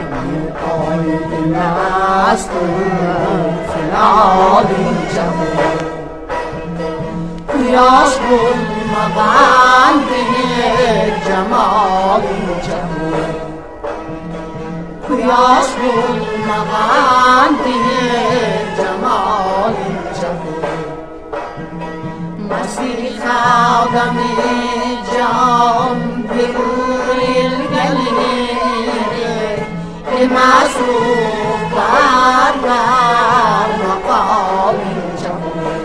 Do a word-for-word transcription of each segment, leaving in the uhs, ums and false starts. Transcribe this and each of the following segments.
آی مست خلالی جوان قیاس گل مغند جمالی جوان قیاس گل مغند جمالی جوان مسیح آدم جان بگویل گلی مسروق بر بر مقامی جوان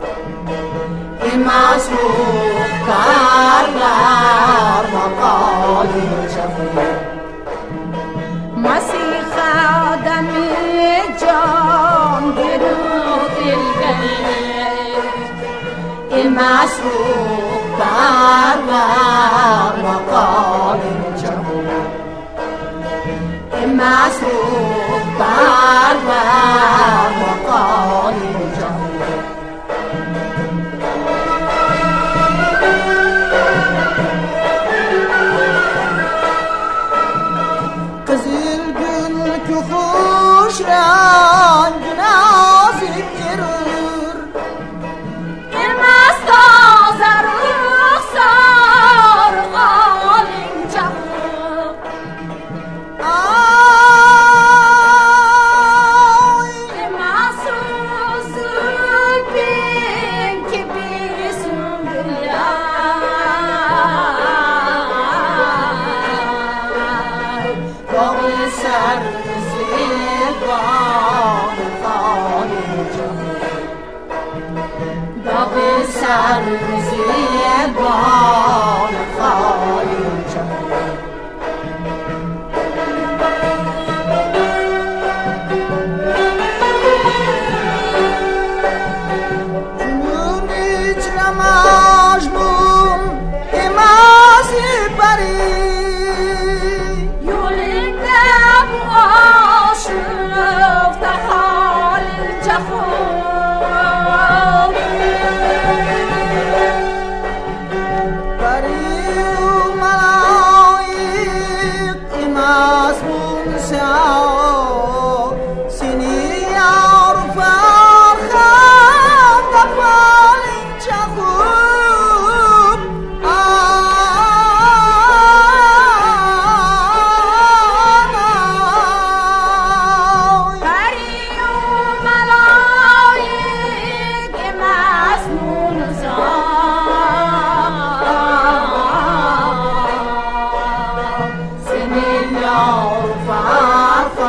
مسروق بر بر مقامی جوان مسیح آدم جان بگویل گلی مسروق بر بر مقامی جوان مسروق بر بر مقامی جوان قزل گل که خوش رنگ نازک گرور سر زیبان خواهی جوان جنون اجرم مجنون امازی بری یولندم عاشق تحال جفون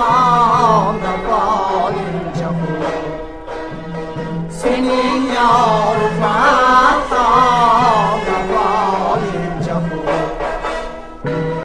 Singing